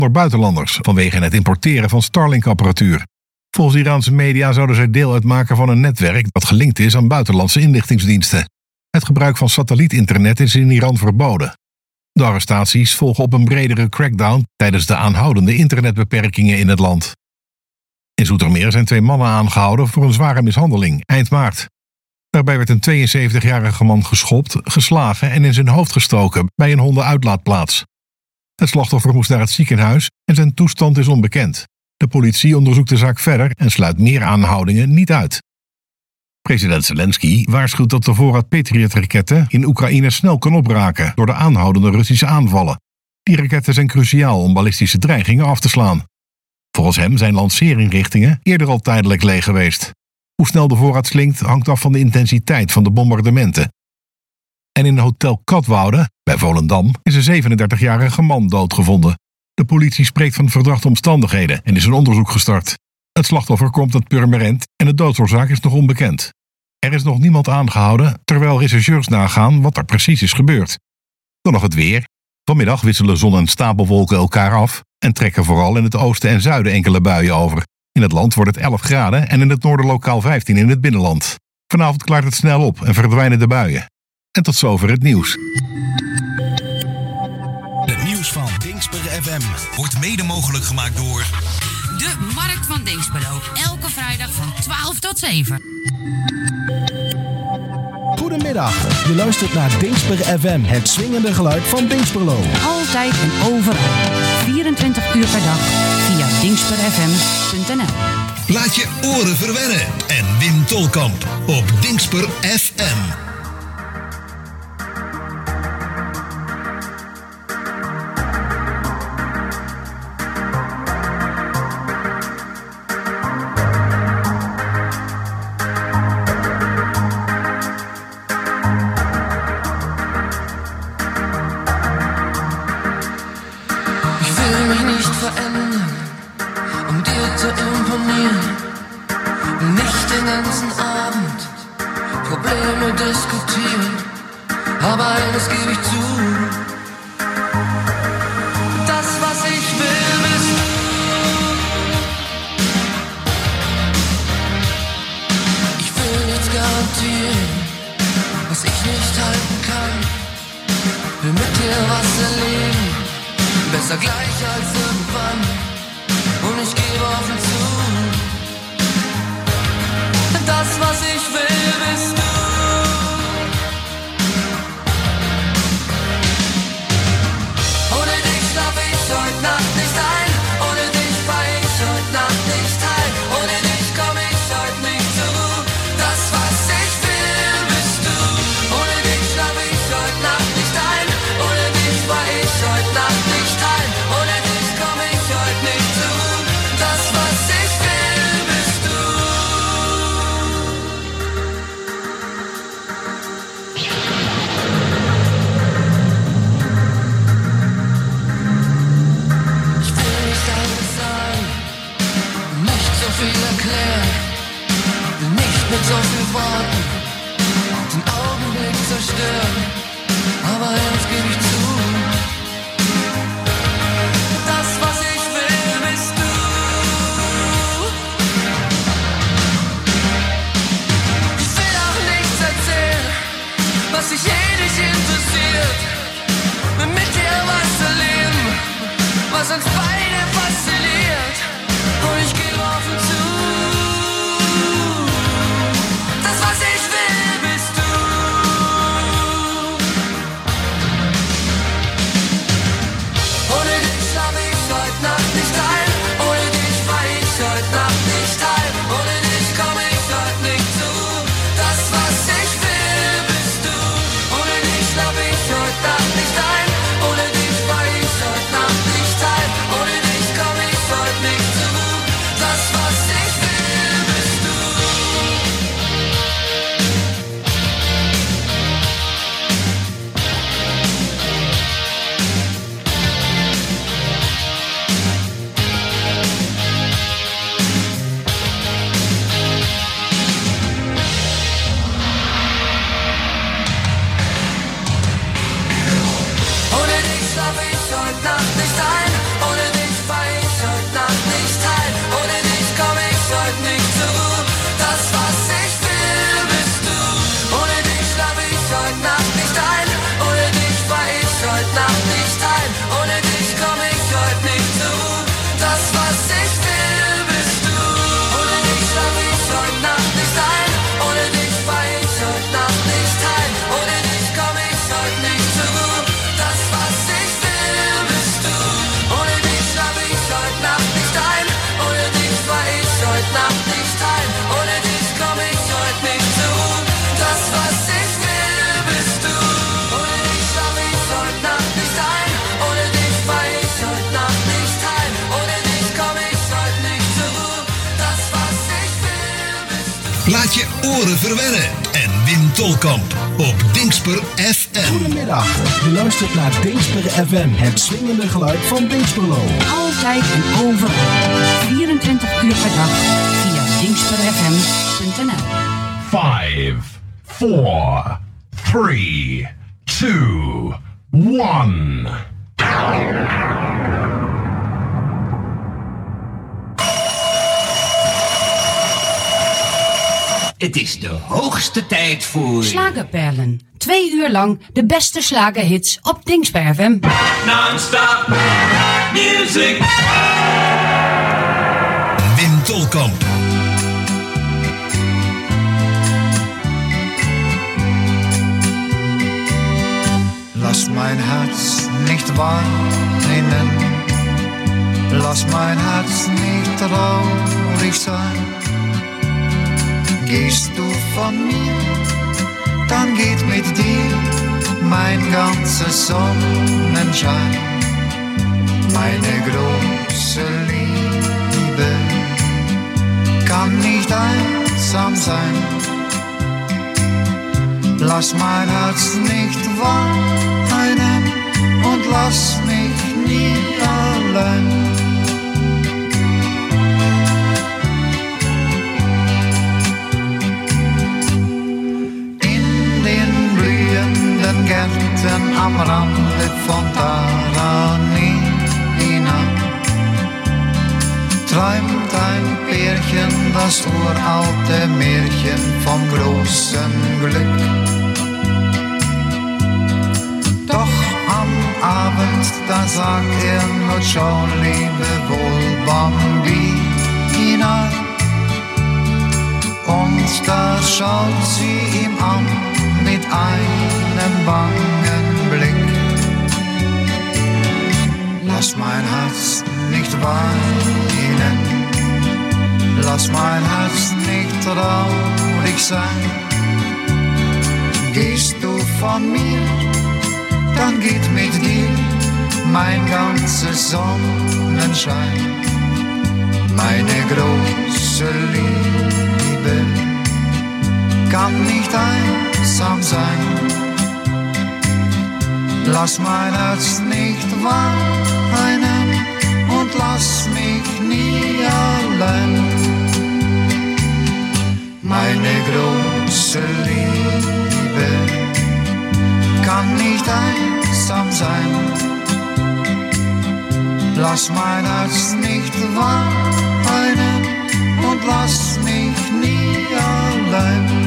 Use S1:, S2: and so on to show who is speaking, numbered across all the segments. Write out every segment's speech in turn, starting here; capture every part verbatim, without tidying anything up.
S1: door buitenlanders vanwege het importeren van Starlink-apparatuur. Volgens Iraanse media zouden zij deel uitmaken van een netwerk dat gelinkt is aan buitenlandse inlichtingsdiensten. Het gebruik van satellietinternet is in Iran verboden. De arrestaties volgen op een bredere crackdown tijdens de aanhoudende internetbeperkingen in het land. In Zoetermeer zijn twee mannen aangehouden voor een zware mishandeling eind maart. Daarbij werd een tweeënzeventigjarige man geschopt, geslagen en in zijn hoofd gestoken bij een hondenuitlaatplaats. Het slachtoffer moest naar het ziekenhuis en zijn toestand is onbekend. De politie onderzoekt de zaak verder en sluit meer aanhoudingen niet uit. President Zelensky waarschuwt dat de voorraad Patriot-raketten in Oekraïne snel kan opraken door de aanhoudende Russische aanvallen. Die raketten zijn cruciaal om ballistische dreigingen af te slaan. Volgens hem zijn lanceerinrichtingen eerder al tijdelijk leeg geweest. Hoe snel de voorraad slinkt hangt af van de intensiteit van de bombardementen. En in Hotel Katwoude, bij Volendam, is een zevenendertigjarige man doodgevonden. De politie spreekt van verdachte omstandigheden en is een onderzoek gestart. Het slachtoffer komt uit Purmerend en de doodsoorzaak is nog onbekend. Er is nog niemand aangehouden, terwijl rechercheurs nagaan wat er precies is gebeurd. Dan nog het weer. Vanmiddag wisselen zon en stapelwolken elkaar af en trekken vooral in het oosten en zuiden enkele buien over. In het land wordt het elf graden en in het noorden lokaal vijftien in het binnenland. Vanavond klaart het snel op en verdwijnen de buien. En tot zover het nieuws.
S2: Het nieuws van Dingsper F M wordt mede mogelijk gemaakt door
S3: de Markt van Dinxperlo. Elke vrijdag van twaalf tot zeven.
S4: Goedemiddag, je luistert naar Dingsper F M, het swingende geluid van Dinxperlo.
S3: Altijd en overal. vierentwintig uur per dag via dingsper f m punt n l.
S2: Laat je oren verwennen en Wim Tolkamp op Dingsper F M. Laat je oren verwennen en Wim Tolkamp op Dingsper F M.
S4: Goedemiddag, je luistert naar Dingsper F M, het swingende geluid van Dingsperlo.
S3: Altijd en overal. vierentwintig uur per dag via dingsper f m punt n l.
S5: Five, four, three, two, one.
S6: Het is de hoogste tijd voor...
S3: Slagerperlen. Twee uur lang de beste slagerhits op Dingsper F M.
S7: Non-stop music.
S2: Wim Tolkamp.
S8: Lass mein Herz nicht weinen, lass mein Herz nicht traurig sein. Gehst du von mir, dann geht mit dir mein ganzer Sonnenschein. Meine große Liebe kann nicht einsam sein. Lass mein Herz nicht weinen und lass mich nie allein. Gärten am Rande von Taranina träumt ein Pärchen das uralte Märchen vom großen Glück. Doch am Abend, da sagt er nur schon lebewohl Bambina, und da schaut sie ihm an mit einem bangen Blick. Lass mein Herz nicht weinen, lass mein Herz nicht traurig sein. Gehst du von mir, dann geht mit dir mein ganzer Sonnenschein. Meine große Liebe kann nicht einsam sein. Lass mein Herz nicht weinen und lass mich nie allein. Meine große Liebe kann nicht einsam sein. Lass mein Herz nicht weinen und lass mich nie allein.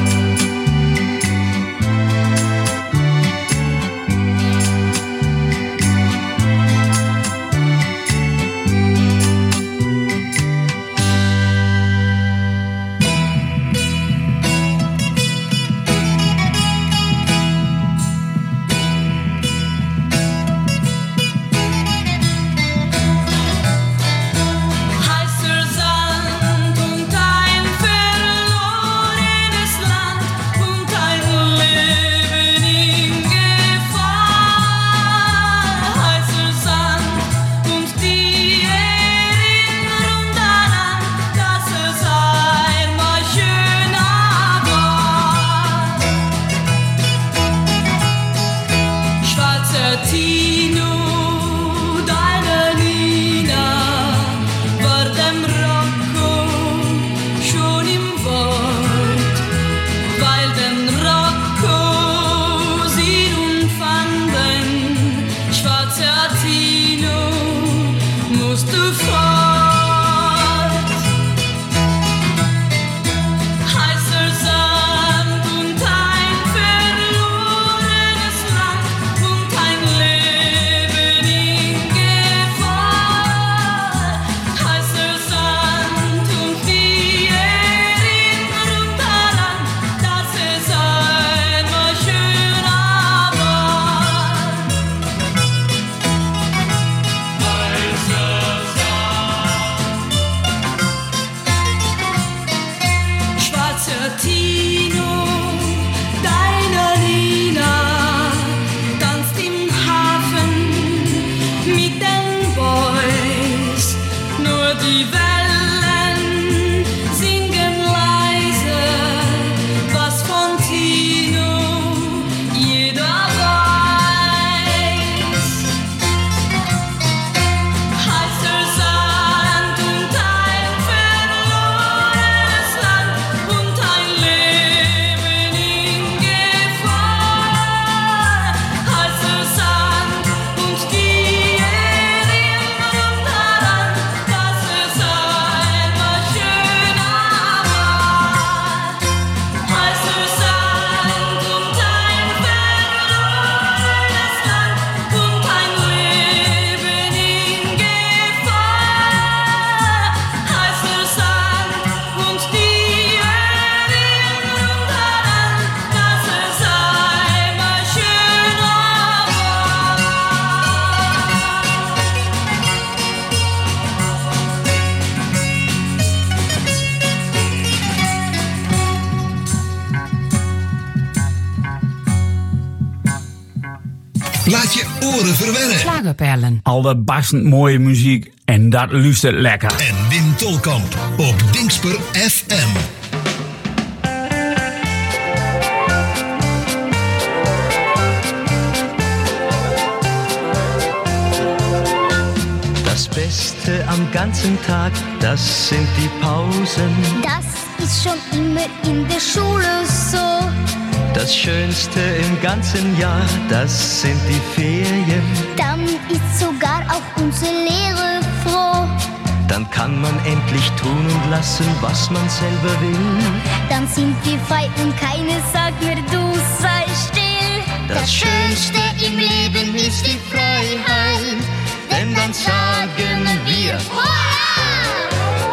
S9: Die Wellen singen leise.
S2: oren verwennen.
S3: Slagerperlen.
S9: Allerbastend mooie muziek en dat luistert lekker.
S2: En Wim Tolkamp op Dingsper F M.
S10: Das Beste am ganzen Tag, das sind die Pausen.
S11: Das ist schon immer in der Schule so.
S10: Das Schönste im ganzen Jahr, das sind die Ferien.
S11: Dann ist sogar auch unsere Lehrer froh.
S10: Dann kann man endlich tun und lassen, was man selber will.
S11: Dann sind wir frei und keiner sagt mir, du sei still.
S10: Das,
S11: das Schönste im Leben ist die Freiheit. Denn dann sagen wir, Hurra!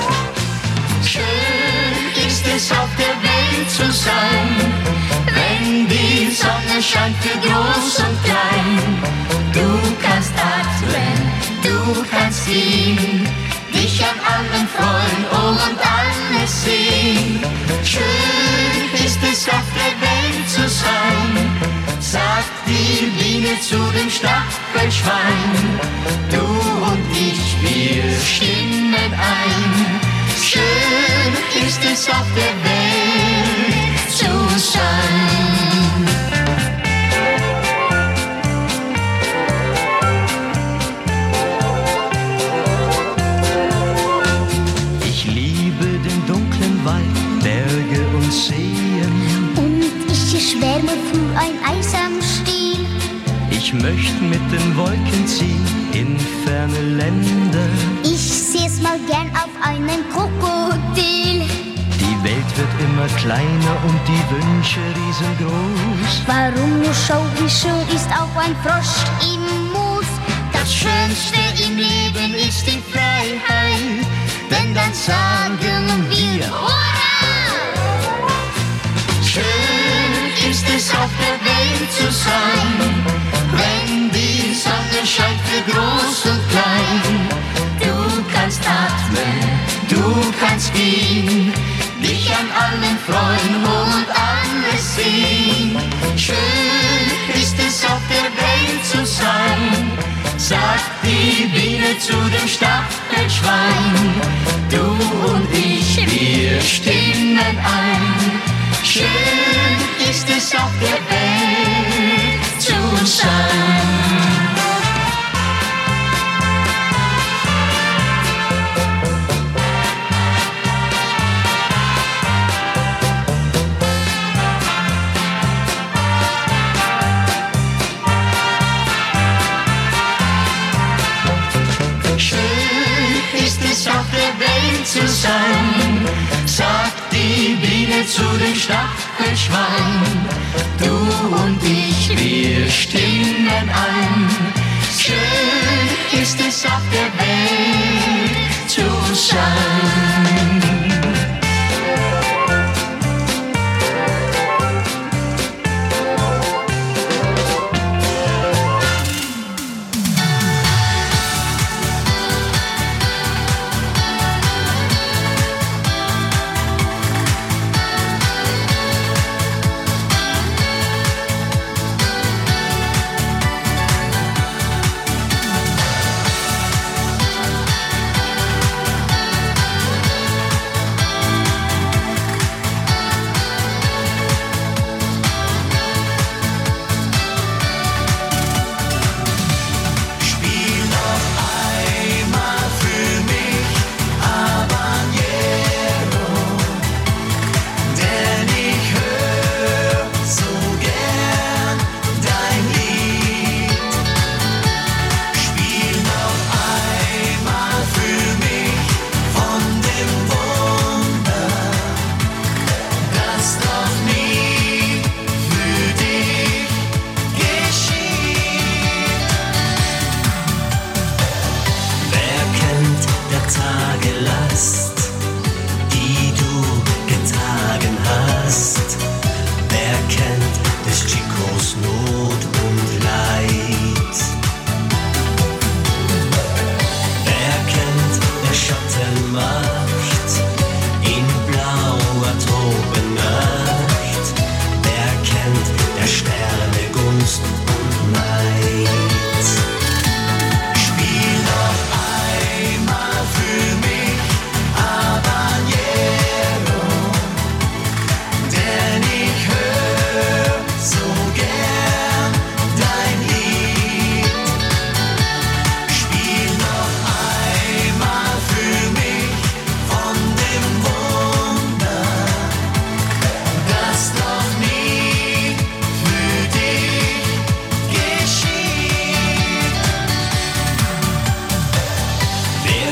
S11: Schön ist es auf der Welt zu sein, wenn die Sonne scheint für groß und klein. Du kannst atmen, du kannst gehen, dich an allen freuen, oh und alles sehen. Schön ist es auf der Welt zu sein, sagt die Biene zu dem Stachelschwein. Du und ich, wir stimmen ein. Schön ist es auf der Welt zu sein.
S10: Ich liebe den dunklen Wald, Berge und Seen.
S11: Und ich schwärme für ein Eis am Stiel.
S10: Ich möchte mit den Wolken ziehen in ferne Länder.
S11: Ich seh's mal gern auf einem Krokodil.
S10: Die Welt wird immer kleiner und die Wünsche riesengroß.
S11: Warum nur schau, wie schön ist auch ein Frosch im Moos. Das Schönste im Leben ist die Freiheit, denn dann sagen wir Hurra! Schön ist es auf der Welt zu sein, wenn die Sonne scheint für groß und klein. Du kannst atmen, du kannst gehen, dich an allen freuen und alles sehen. Schön ist es auf der Welt zu sein, sagt die Biene zu dem Stachelschwein. Du und ich, wir stimmen ein. Schön ist es auf der Welt zu sein. Auf der Welt zu sein, sagt die Biene zu dem Stachelschwein. Du und ich, wir stimmen ein. Schön ist es auf der Welt zu sein.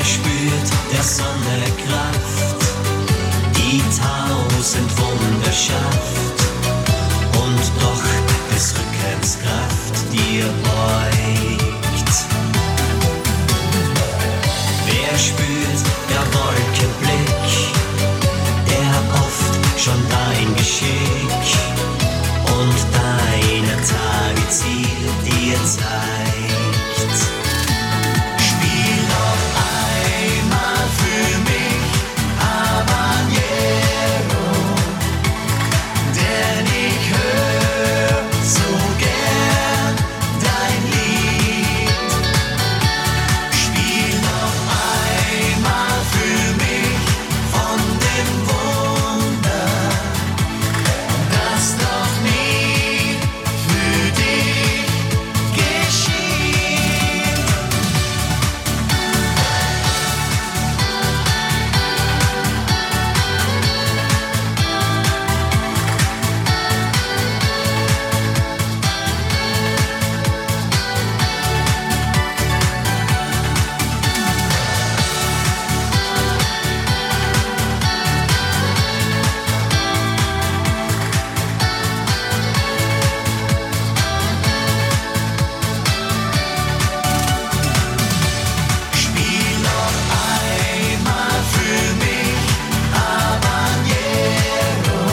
S12: Wer spürt der Sonne Kraft, die tausend Wunder schafft und doch des Rückens Kraft dir beugt? Wer spürt der Wolkenblick, der oft schon dein Geschick und deine Tage Ziel dir zeigt? Spiel noch einmal für mich Habanero, denn ich hör so gern dein Lied. Spiel noch einmal für mich von dem Wunder, das doch nie für dich geschieht. Spiel noch einmal für mich Habanero,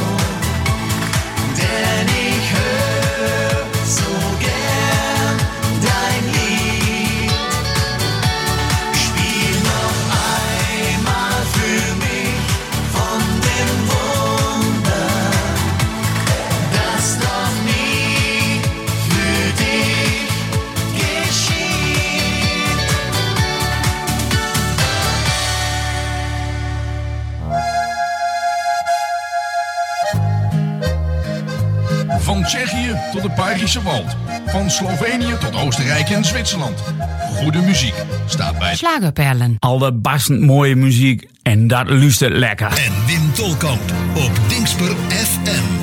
S12: denn ich hör so gern dein Lied. Spiel noch einmal für mich von dem Wunder, das doch nie für dich geschieht.
S5: Van Tsjechië tot de Belgische Wald. Van Slovenië tot Oostenrijk en Zwitserland. Goede muziek staat bij
S3: Schlagerperlen.
S9: Allerbastend mooie muziek en dat luistert lekker.
S2: En Wim Tolkamp op Dingsper F M.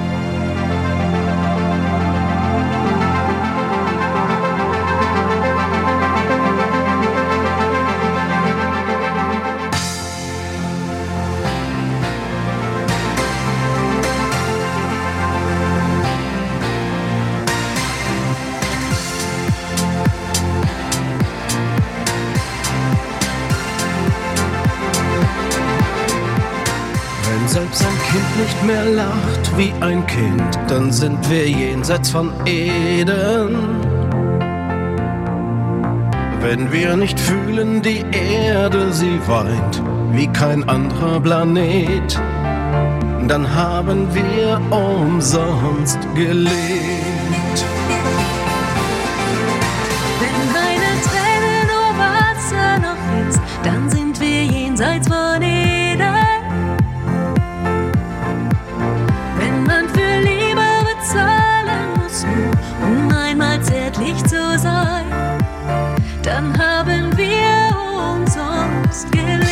S4: Wenn selbst ein Kind nicht mehr lacht wie ein Kind, dann sind wir jenseits von Eden. Wenn wir nicht fühlen, die Erde, sie weint wie kein anderer Planet, dann haben wir umsonst gelebt.
S13: Wenn keine Träne nur Wasser noch ist, dann sind wir jenseits von Eden. Wenn man für Liebe bezahlen muss, nur um einmal zärtlich zu sein, dann haben wir umsonst gelebt.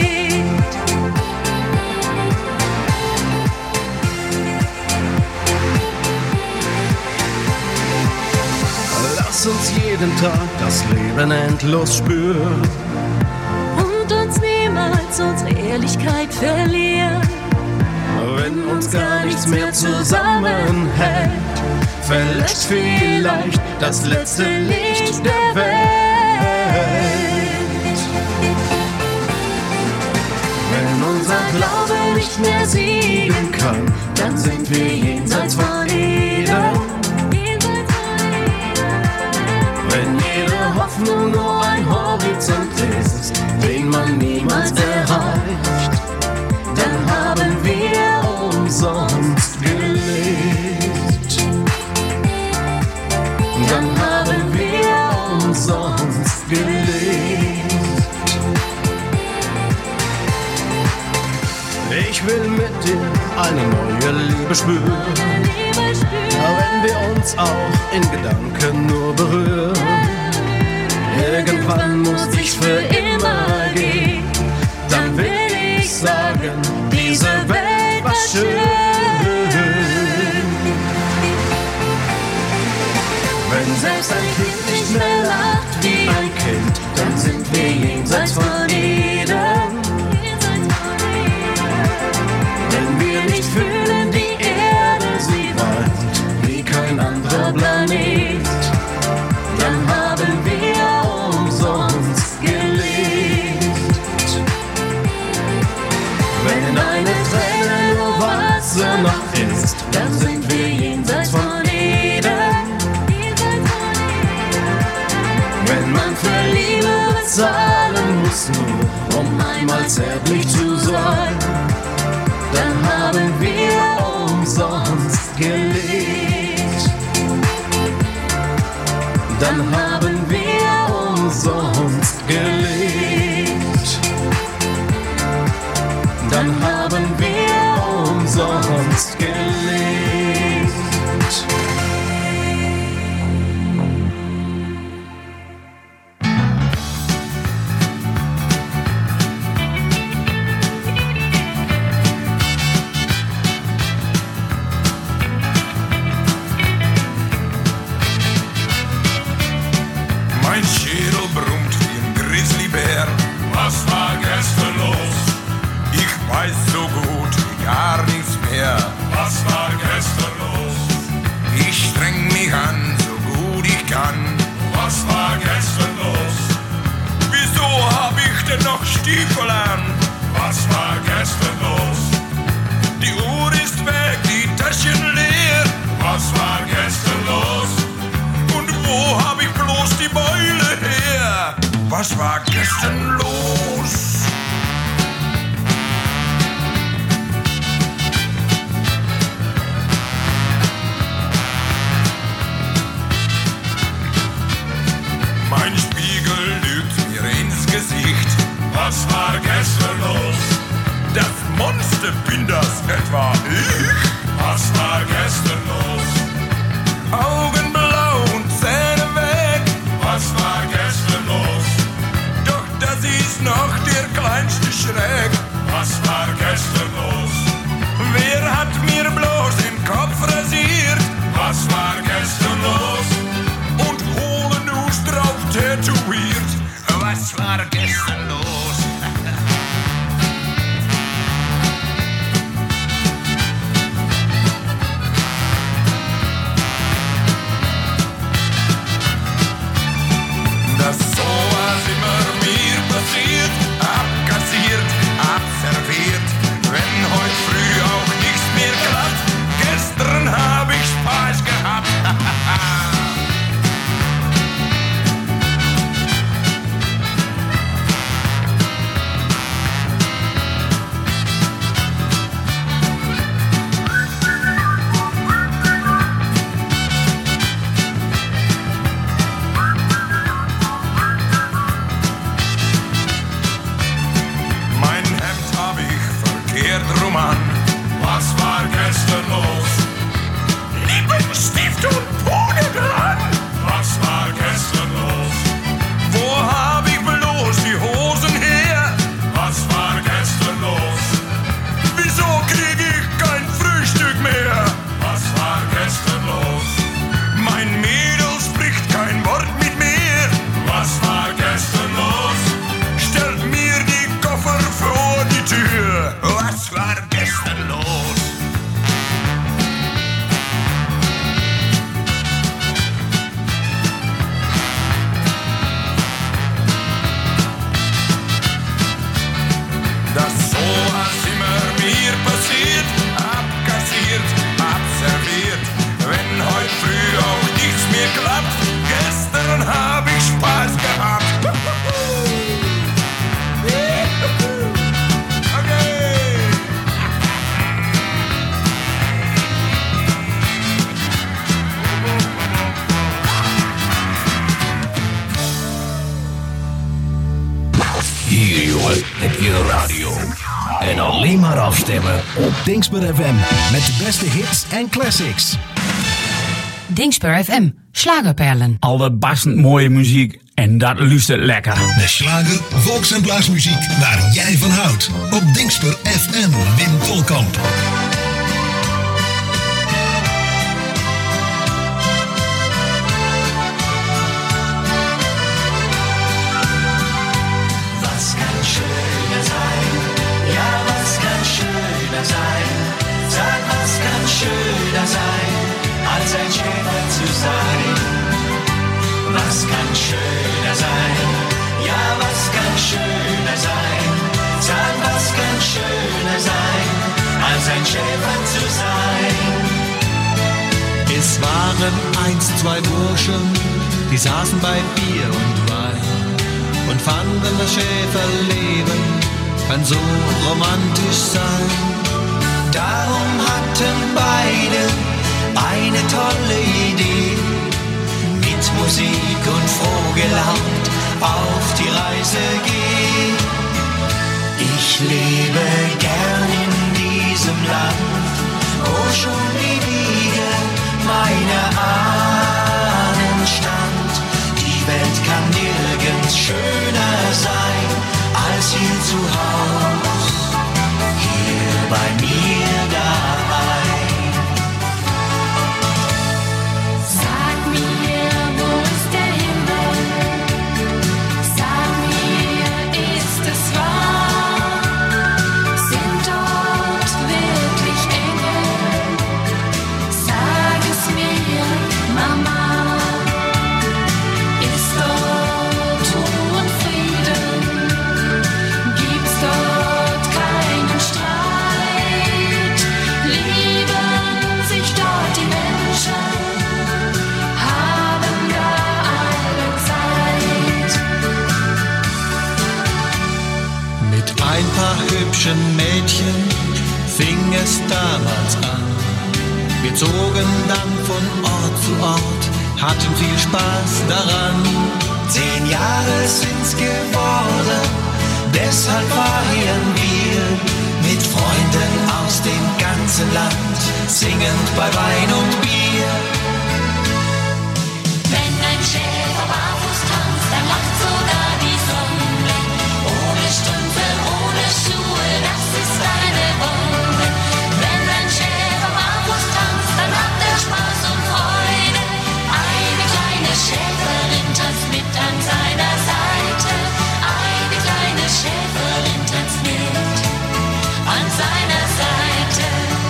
S4: Lass uns jeden Tag das Leben endlos spüren
S13: Und uns niemals unsere Ehrlichkeit verlieren.
S4: Wenn uns gar nichts mehr zusammenhält, verlässt vielleicht das letzte Licht der Welt. Wenn unser Glaube nicht mehr siegen kann, dann sind wir jenseits von Eden. Wenn jede Hoffnung nur ein Horizont ist, den man niemals erreicht, dann haben wir umsonst gelebt. Dann haben wir umsonst gelebt. Ich will mit dir eine neue Liebe spüren, wenn wir uns auch in Gedanken nur berühren. Irgendwann muss ich für immer gehen, dann will ich sagen, diese Welt war schön. Wenn selbst ein Kind nicht mehr lacht wie ein Kind, dann sind wir jenseits von noch ist, dann sind wir jenseits von Eden. Wenn man für Liebe bezahlen muss, nur um einmal zärtlich zu sein, dann haben wir umsonst gelebt. Dann haben wir umsonst gelebt. Dann haben wir umsonst gelebt.
S14: Mein Schädel brummt wie ein Grizzlybär. Was war gestern los? Ich weiß so gut wie gar nichts mehr. Was war gestern los? Ich streng mich an, so gut ich kann. Was war gestern los? Wieso hab ich denn noch Stiefel an? Was war gestern los? Die Uhr ist weg, die Taschen leer. Was war gestern los? Und wo hab ich bloß die Beule her? Was war gestern los? Mein Spiegel lügt mir ins Gesicht. Was war gestern los? Das Monster bin das etwa ich? Was war gestern los? Augen blau und Zähne weg. Was war gestern los? Doch das ist noch der kleinste Schreck. Was war gestern los? Wer hat mir bloß den Kopf rasiert? Was war gestern los? Und Hohlenus drauf tätowiert. Was war gestern los? Dass sowas immer mir passiert, abkassiert, abserviert. Wenn heute früh auch nichts mehr klappt, gestern hab ich Spaß gehabt. Mein Hemd hab ich verkehrt rum an. Was war gestern los? Lippenstift und Puder dran. Was war gestern los? Wo hab ich bloß die Hosen her? Was war gestern los? Wieso krieg ich kein Frühstück mehr? Was war gestern los? Mein Mädel spricht kein Wort mit mir. Was war gestern los? Stellt mir die Koffer vor die Tür. Was war gestern los? Dass sowas immer mir passiert, abkassiert, abserviert. Wenn heute früh auch nichts mehr klappt, gestern hab ich Spaß gehabt. Okay.
S2: Hier, jongen, heb je de radio. En alleen maar afstemmen op Dingsper F M. Met de beste hits en classics.
S3: Dingsper F M, Schlagerperlen.
S9: Allerbastend mooie muziek en dat luistert lekker.
S2: De slager, volks- en blaasmuziek waar jij van houdt. Op Dingsper F M, Wim Tolkamp.
S11: Was kann schöner sein? Ja, was kann schöner sein? Sag, was kann schöner sein, als ein Schäfer zu sein? Was kann schöner sein? Ja, was kann schöner sein? Sag, was kann schöner sein, als ein Schäfer zu sein?
S15: einst zwei Burschen, die saßen bei Bier und Wein und fanden das Schäferleben kann so romantisch sein. Darum hatten beide eine tolle Idee, mit Musik und froh gelaunt auf die Reise gehen. Ich lebe gern in diesem Land, wo schon die Wiege meiner Ahnen stand. Die Welt kann nirgends schöner sein als hier zu Haus, hier bei mir daheim.
S13: Sag mir, wo ist der Himmel? Sag mir, ist es wahr? Sind dort wirklich Engel? Sag es mir, Mama. Ist dort Ruhe und Frieden? Gibt's dort keinen Streit? Lieben sich dort die Menschen? Haben da alle Zeit?
S15: Mit ein paar hübschen Mädchen fing es damals an. Wir zogen dann von Ort zu Ort, hatten viel Spaß daran. Zehn Jahre sind's geworden, deshalb feiern wir mit Freunden aus dem ganzen Land, singend bei Wein und Bier.
S13: Wenn ein Schäfer barfuß tanzt, dann lacht sogar die Sonne. Ohne Strümpfe, ohne Schuhe, das ist eine Bombe. Wenn ein Schäfer barfuß tanzt, dann hat er Spaß und Freude. Eine kleine Schäferin tanzt mit an seiner Seite. Eine kleine Schäferin tanzt mit an seiner Seite.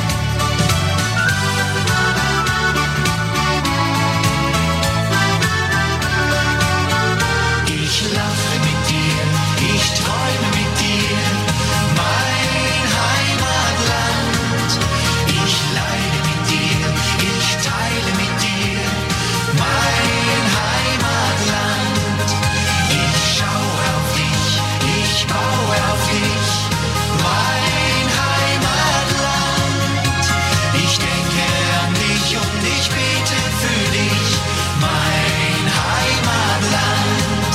S15: Ich lache mit dir, ich träume mit dir, mein Heimatland. Ich leide mit dir, ich teile mit dir, mein Heimatland. Ich schaue auf dich, ich baue auf dich, mein Heimatland. Ich denke an dich und ich bete für dich, mein Heimatland.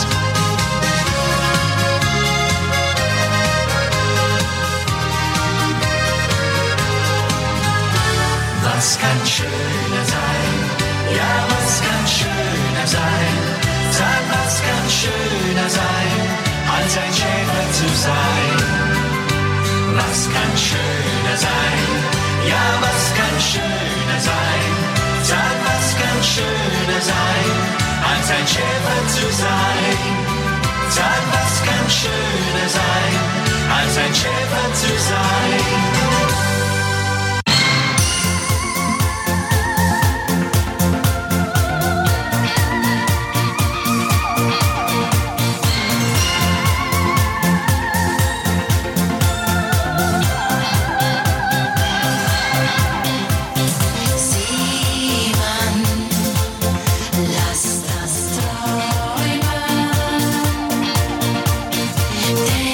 S15: Was kann schöner sein? Ja, was kann schöner sein? Sag, was kann schöner sein, als ein Schäfer zu sein? Was kann schöner sein? Ja, was kann schöner sein? Sag, was kann schöner sein, als ein Schäfer zu sein? Sag, was kann schöner sein, als ein Schäfer zu sein?
S13: Simon, lass das träumen.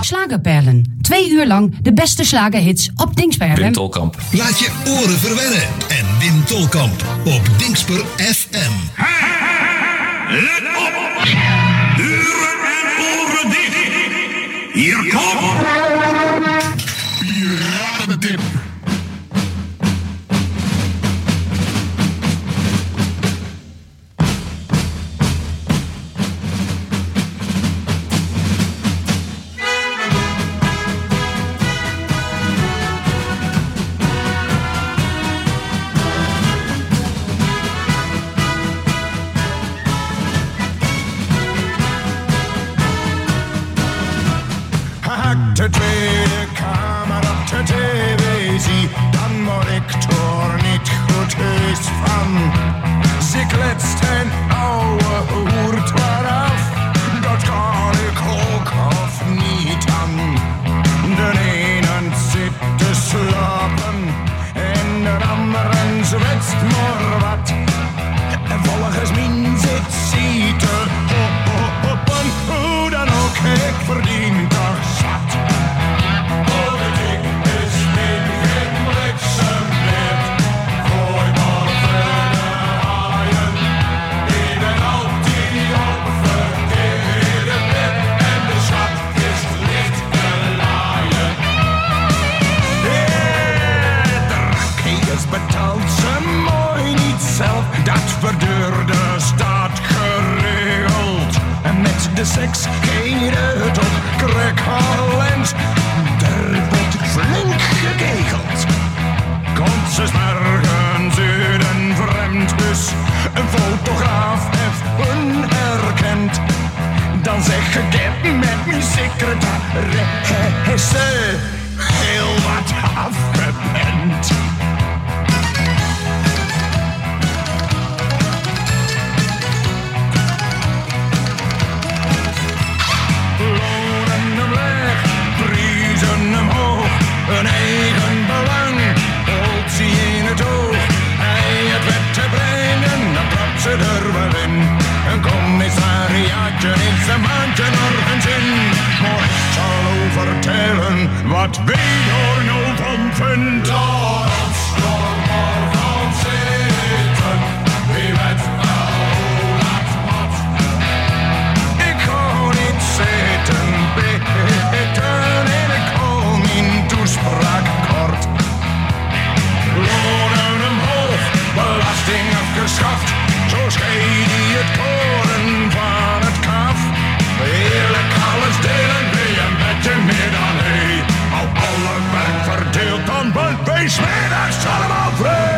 S3: Slagerperlen. Twee uur lang de beste slagerhits op Dingsper F M.
S2: Wim Tolkamp.
S1: Laat je oren verwennen en Wim Tolkamp op Dingsper F M.
S5: Let op! Deuren en oren dicht! Hier komt... Piratentip.
S14: De tweede kamer op de televisie, dan word ik er niet goed heus van. Ze kletst een oude hoert waaraf, dat kan ik ook of niet aan. De ene zit te slapen en de andere zwetst maar wat. En volgens mij zit ze te hoppen, hoe dan ook, ik verdien toch zat. Politiek is niet geen bliksemleer, gooi maar verder haaien. Ik ben altijd op verkeerde plek en de schat is licht te laaien. De drank betaalt ze mooi niet zelf, dat verduurde staat geregeld. En met de seks ging het op Krekhalend, er wordt flink gegegeld. Komt ze morgens uit een vreemd huis, een fotograaf even herkend. Dan zeg ik het met mijn secretaresse heel wat afgepend. Een eigen belang, holt ze in het oog. Hij het wet te brengen, dan trapt ze er wel in. Een commissariaatje is een maandje nergens in. Maar ik zal vertellen wat wij er nou van vindt. Laat ons er maar van zitten, wie weet wel laat wat. Ik ga niet zitten bitten en ik hou mijn toespraak kort. Lonen omhoog, belasting afgeschaft, zo scheid hij het koren van het kaf. Eerlijk alles delen, wil je met je meer dan hij. Al alle werk verdeeld, dan bent wees middags allemaal vrij.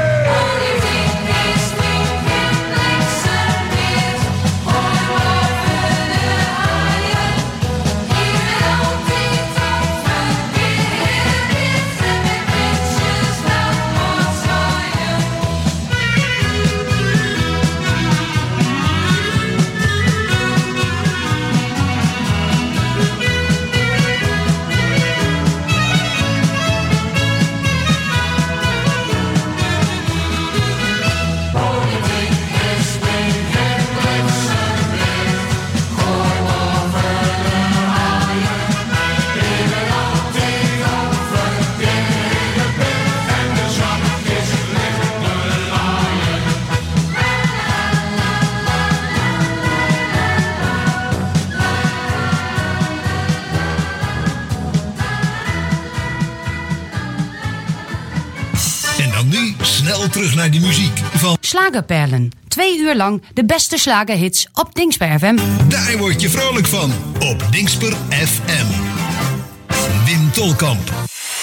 S1: Snel terug naar de muziek van
S3: Slagerperlen. Twee uur lang de beste slagerhits op Dingsper F M.
S1: Daar word je vrolijk van op Dingsper F M. Wim Tolkamp.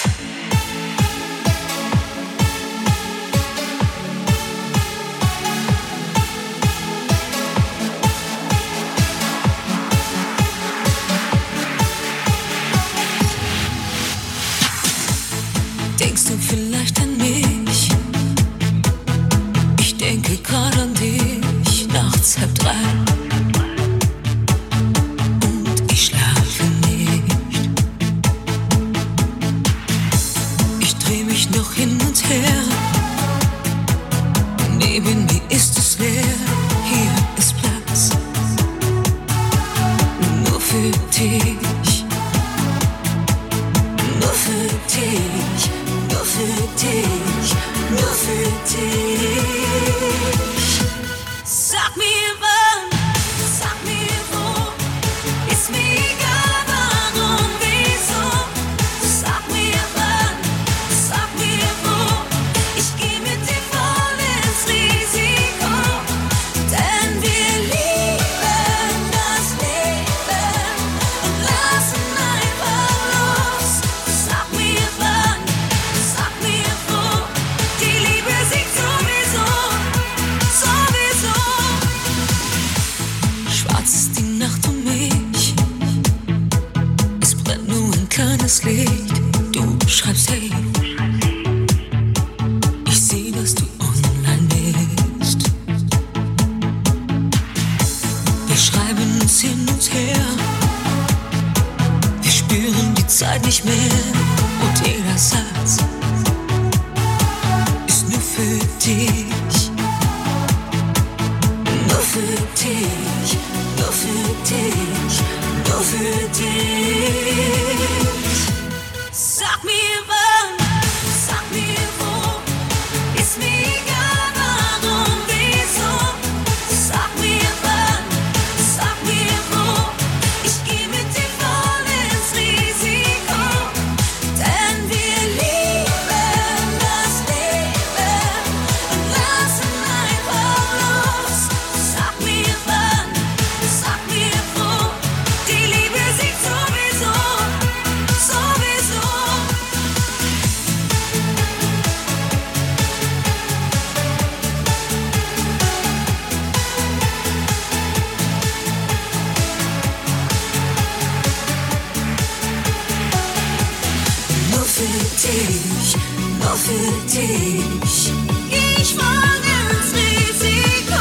S16: Denkst du vielleicht an mich? Ich denke gerade an dich, nachts halb drei. Und ich schlafe nicht. Ich dreh mich noch hin und her. Neben mir ist es leer, hier ist Platz. Nur für dich. das Licht. Du schreibst hey. Ich seh, dass du online bist. Wir schreiben uns hin und her. Wir spüren die Zeit nicht mehr. Und jeder Satz ist nur für dich. Nur für dich. Nur für dich. Nur für dich. Sag mir wann, sag mir wo, ist mir egal warum, wieso. Sag mir wann, sag mir wo, ich geh mit dir voll ins Risiko. Denn wir lieben das Leben und lassen einfach los. Sag mir wann, sag mir wo, die Liebe siegt sowieso, sowieso. Nur für dich, nur für dich. Ich mag ins Risiko.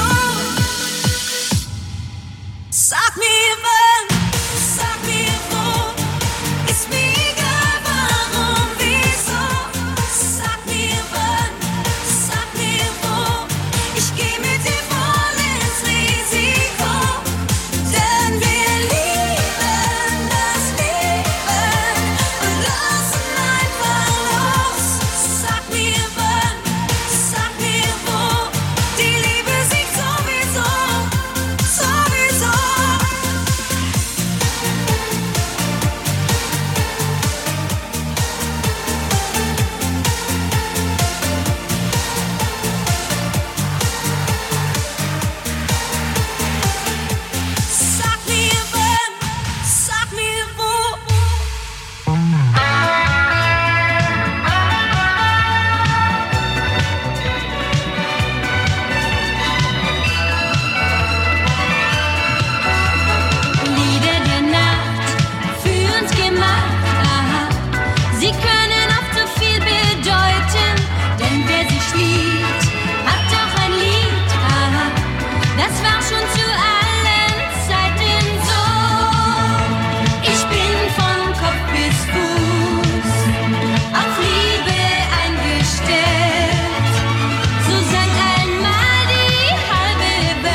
S16: Sag mir wann, sag mir wo, ist mir egal warum, wieso. Sag mir wann, sag mir wo, ich geh mit dir voll ins Risiko. Denn wir lieben das Leben und lassen einfach los. Sag mir wann, sag mir wo, die Liebe siegt sowieso, sowieso. Sag mir wann, sag mir wo. Lieder der Nacht, für uns gemacht, aha. Sie können oft so viel bedeuten, denn wer sich liebt, hat auch ein Lied, aha. Das war schon zu allen Zeiten so. Ich bin von Kopf bis Fuß auf Liebe eingestellt. So sang einmal die halbe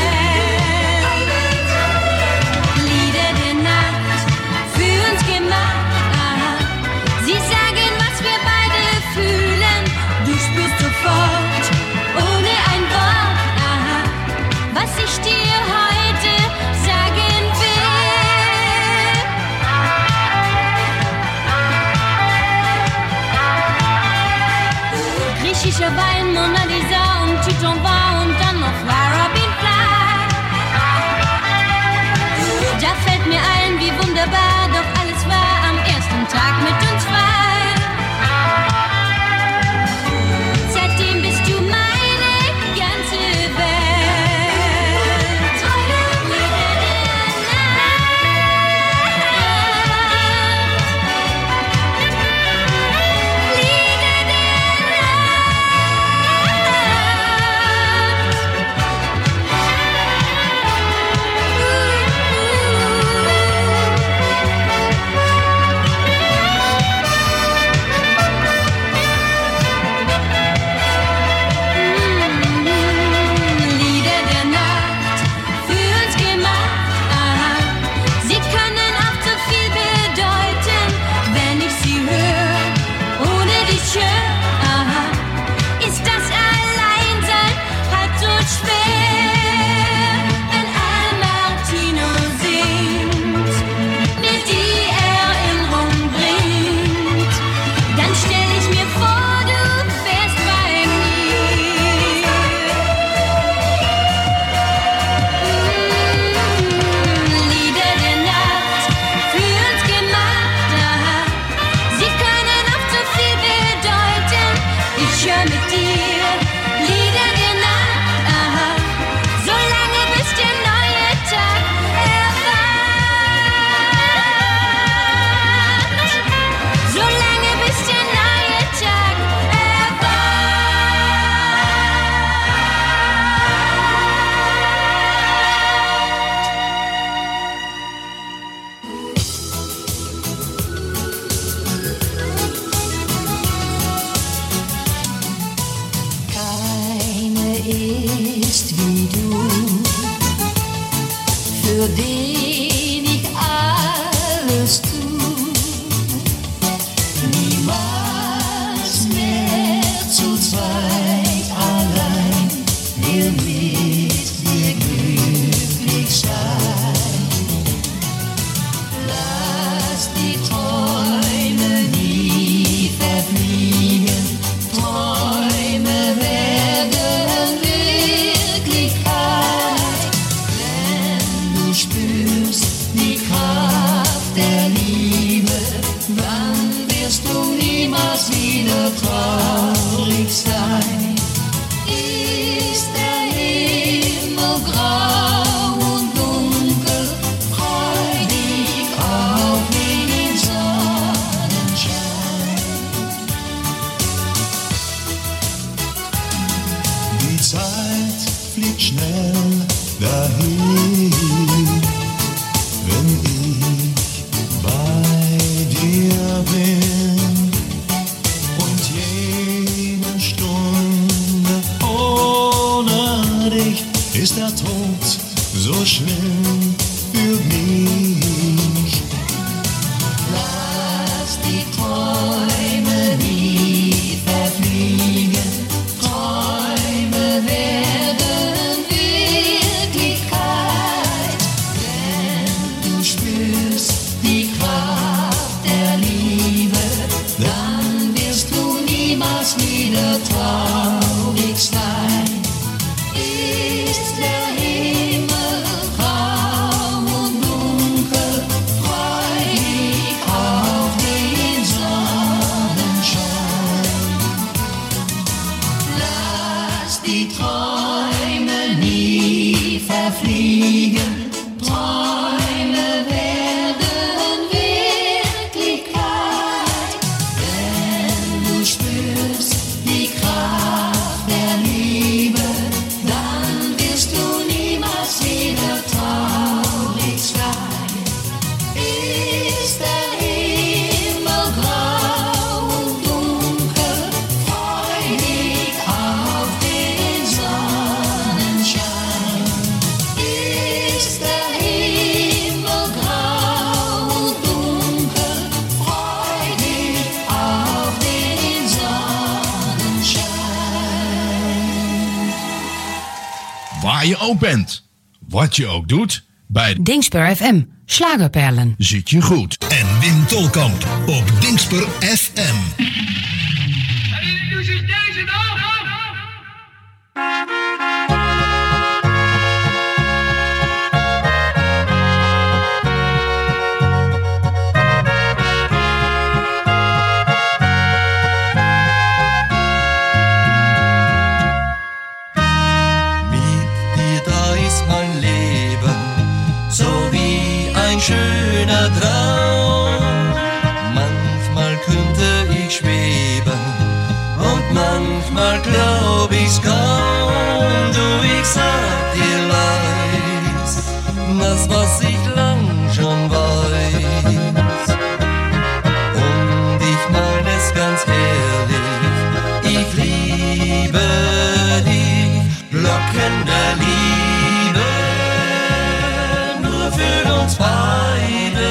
S16: Welt. Lieder der Nacht, für uns gemacht, aha. Sie sagen, was wir beide fühlen. Du spürst sofort, ohne ein Wort, aha, was ich dir heute sagen will. Griechischer Wein, Mona Lisa und Titon war und dann noch Lara Bean Fly. Da fällt mir ein, wie wunderbar doch alles war am ersten Tag mit uns frei. Seitdem bist du meine ganze Welt. Lieder der Nacht. Lieder der Nacht. für den ich alles tu. Niemals mehr zu zweit allein, will mit dir glücklich sein. Lass die Träume nie verfliegen, Träume werden Wirklichkeit. Wenn du spürst die Kraft der Liebe, dann wirst du niemals wieder traurig sein. Ist der Himmel grau und dunkel, freu dich auf den Sonnenschein.
S8: Die Zeit fliegt schnell dahin, wenn ich bei dir bin. Und jede Stunde ohne dich ist der Tod so schlimm für mich.
S16: Lass die Träume nie verfliegen, Träume werden Wirklichkeit. Wenn du spürst die Kraft der Liebe, dann wirst du niemals wieder traurig sein. Ist der Himmel grau und dunkel, freu dich auf den Sonnenschein. Lass die Träume nie verfliegen, Träume werden Wirklichkeit. Wenn du spürst die Kraft der Liebe, dann wirst du niemals wieder traurig sein. Ist der Himmel grau und dunkel, freu dich auf den Sonnenschein. Ist der Himmel grau und dunkel, freu dich auf den Sonnenschein.
S5: Waar je ook bent, wat je ook doet, bij
S3: Dingsper F M, Slagerperlen.
S5: zit je goed.
S2: En Wim Tolkamp op Dingsper F M.
S15: Mit dir da ist mein Leben so wie ein schöner Traum. Manchmal könnte ich schweben und manchmal glaub ich's kaum. Du, ich sag dir leis, das was ich lang schon weiß. Und ich mein es ganz ehrlich, ich liebe dich, Glocken der Liebe, nur für uns beide,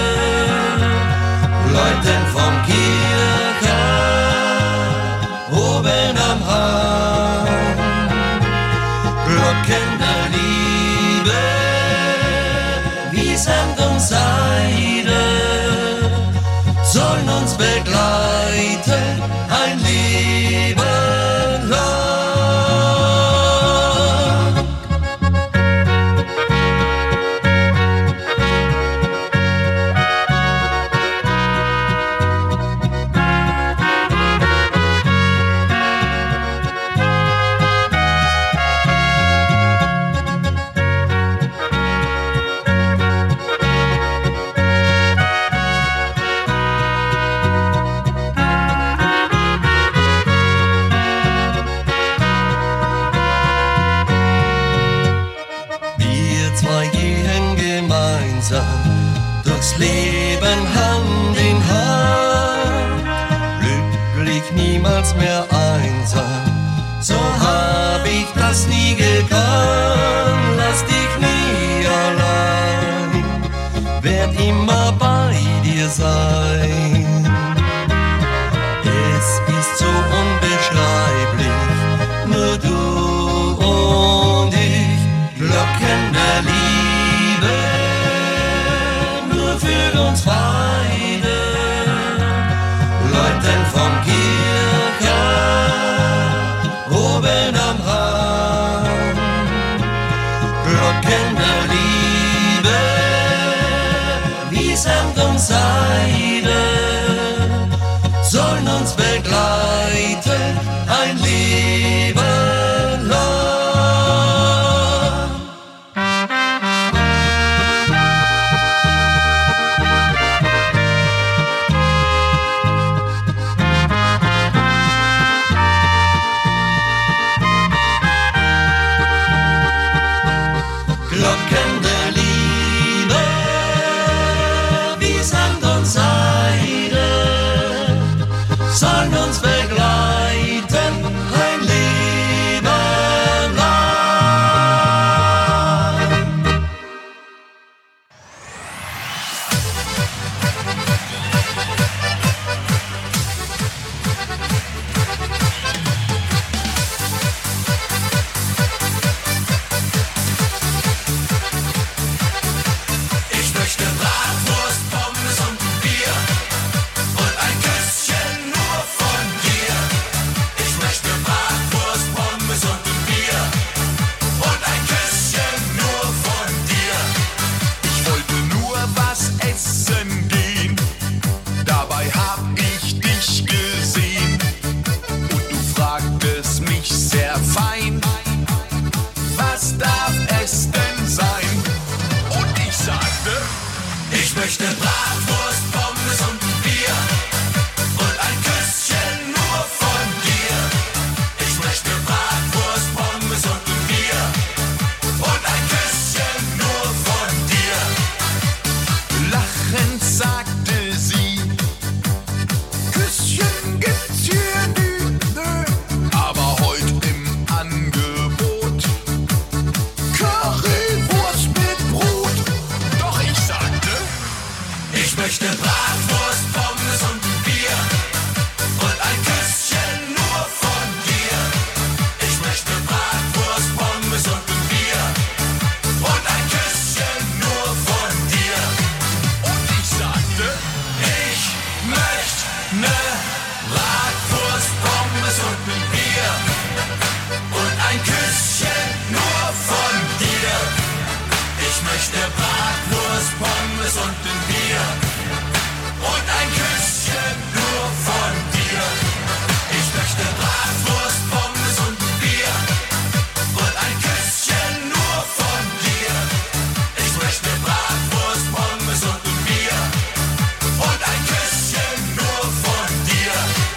S15: läuten vom Kircher, oben am Hang, Glocken der Liebe, wie Sand und Seide, sollen uns begleiten, ein Leben lang. durchs Leben Hand in Hand, glücklich niemals mehr einsam, so hab ich das nie gekannt, lass dich nie allein. wir sein. Es ist so unbeschreiblich, nur du und ich, Glocken der Liebe, nur für uns beide, läuten vom Kirchhof oben am Rand, Glocken der Liebe, wie Samt und Seide, sollen uns begleiten ein Leben lang. Glocken der Liebe, wie Sand und Seide, sollen uns begleiten ein Leben lang. Ich möchte Bratwurst, Pommes und ein Bier und ein Küsschen nur von dir. Ich möchte Bratwurst, Pommes und ein Bier und ein Küsschen nur von dir.
S14: Ich wollte nur was essen gehen, dabei hab ich dich gesehen und du fragtest mich sehr fein, was darf es denn sein? Und ich sagte,
S15: Ich möchte Bratwurst, Pommes und ein Bier und ein Küsschen nur von dir. Ich möchte Bratwurst, Pommes und ein Bier und ein Küsschen nur von dir.
S14: lachend sagte sie, Küsschen gibt's hier nicht, nö, aber heute im Angebot Currywurst mit Brot. Doch ich sagte,
S15: Ich möchte Bratwurst, Pommes und ein Bier und ein Küsschen nur von dir. Ich möchte Bratwurst, Pommes und ein Bier und ein Küsschen nur von dir.
S14: und ich sagte,
S15: Ich möchte ne Bratwurst, Pommes und ein Bier und ein Küsschen nur von dir. Ich möchte Bratwurst, Pommes und ein Bier und ein Küsschen nur von dir. Ich möchte Bratwurst, Pommes und ein Bier und ein Küsschen nur von dir. Ich möchte Bratwurst, Pommes und ein Bier und ein Küsschen nur von dir.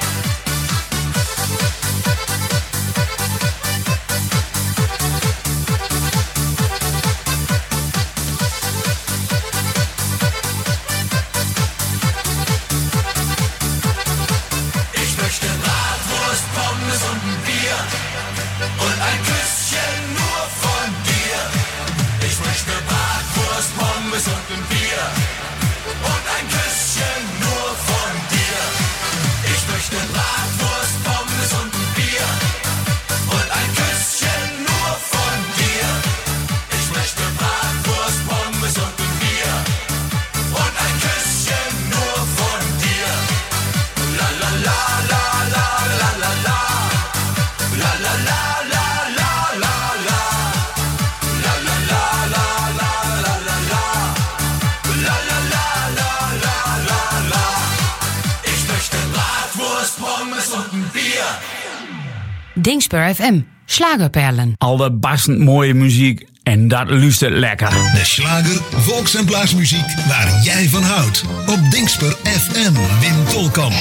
S15: Ich möchte Bratwurst, Pommes und ein Bier und ein Küsschen nur von dir. Ich möchte Bratwurst, Pommes und ein Bier und ein Küsschen nur von dir. Ich möchte Bratwurst, Pommes und ein Bier und ein Küsschen nur von dir. Ich möchte Bratwurst, Pommes und ein Bier und ein Küsschen nur von dir. La la la la la la la la. La la la la la la la. La la la la la la la la. La la la la la la la. Ich möchte Bratwurst, Pommes und ein Bier.
S3: Dingspur F M. Slagerperlen.
S9: Allerbastend mooie muziek en dat luistert lekker.
S2: De slager, volks- en plaatsmuziek waar jij van houdt. Op Dingspur F M. Wim Tolkamp.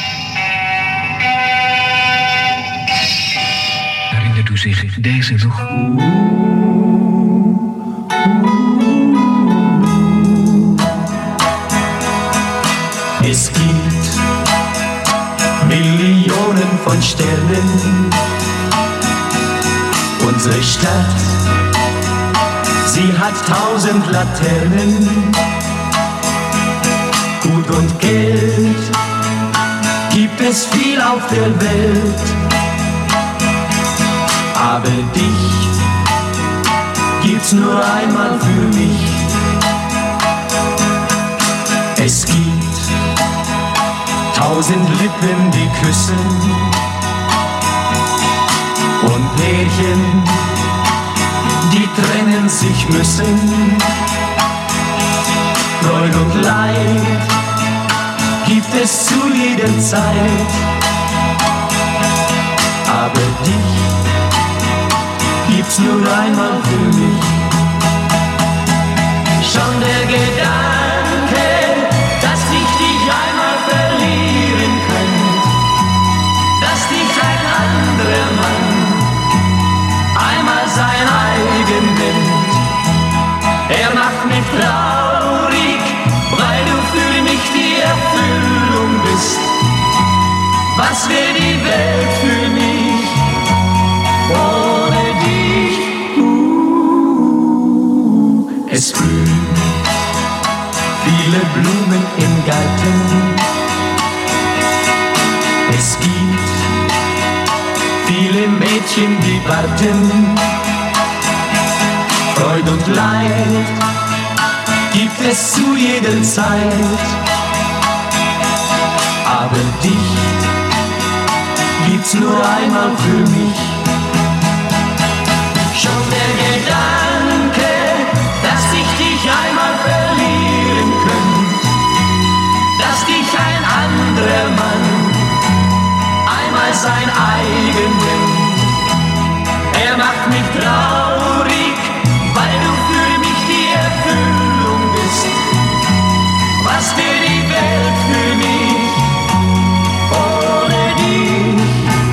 S17: Herinnert u zich deze nog?
S10: Es gibt Millionen von Sternen. Unsere Stadt, sie hat tausend Laternen. Gut Geld gibt es viel auf der Welt, aber dich gibt's nur einmal für mich. Es gibt tausend Lippen, die küssen und Pärchen, die trennen sich müssen. Freud und Leid gibt es zu jeder Zeit, aber dich gibt's nur einmal für mich. Schon der Gedanke, dass ich dich einmal verlieren könnte, dass dich ein anderer Mann einmal sein eigen nimmt, er macht mich traurig, weil du für mich die Erfüllung bist. Was wäre die Welt für mich ohne dich? Uh, es blühen viele Blumen im Garten. Es gibt viele Mädchen, die warten. Freud und Leid gibt es zu jeder Zeit, aber dich gibt's nur einmal für mich. Schon der Gedanke, dass ich dich einmal verlieren könnte, dass dich ein anderer Mann einmal sein eigen nimmt, er macht mich traurig, weil du für mich die Erfüllung bist. Was wäre die Welt für mich ohne dich?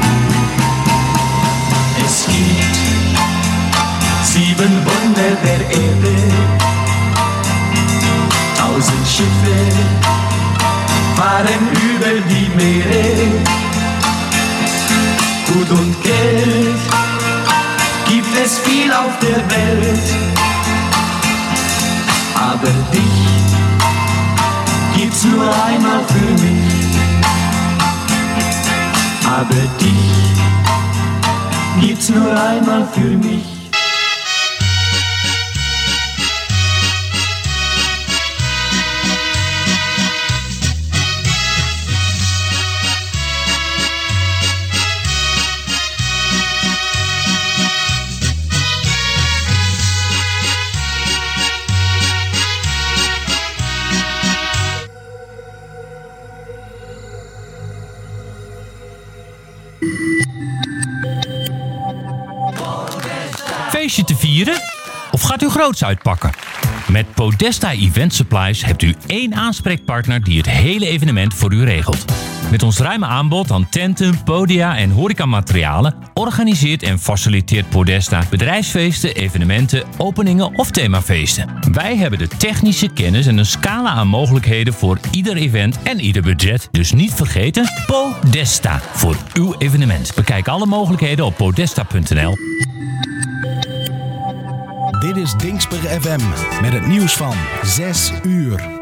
S10: Es gibt sieben Wunder der Erde, tausend Schiffe fahren über die Meere. Gut und Geld gibt es viel auf der Welt, aber dich gibt's nur einmal für mich, aber dich gibt's nur einmal für mich.
S18: Feestje te vieren? Of gaat u groots uitpakken? Met Podesta Event Supplies hebt u één aanspreekpartner die het hele evenement voor u regelt. Met ons ruime aanbod aan tenten, podia en horecamaterialen organiseert en faciliteert Podesta bedrijfsfeesten, evenementen, openingen of themafeesten. Wij hebben de technische kennis en een scala aan mogelijkheden voor ieder event en ieder budget. Dus niet vergeten, Podesta voor uw evenement. Bekijk alle mogelijkheden op podesta punt n l.
S2: Dit is Dingsper F M met het nieuws van zes uur.